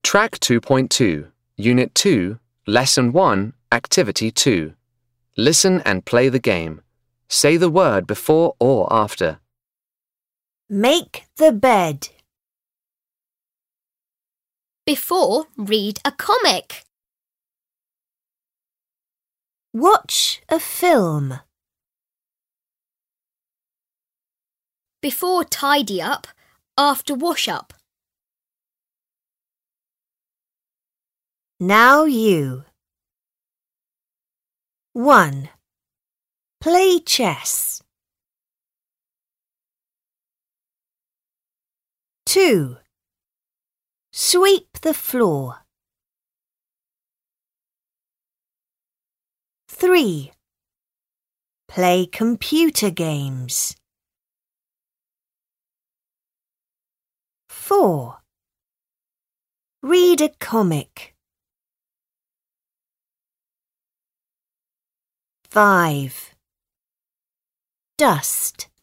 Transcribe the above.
Track 2.2, Unit 2, Lesson 1, Activity 2. Listen and play the game. Say the word before or after. Make the bed. Before, read a comic. Watch a film. Before, tidy up. After, wash up. Now you. 1. Play chess. 2. Sweep the floor. 3. Play computer games. 4. Read a comic. 5. Dust.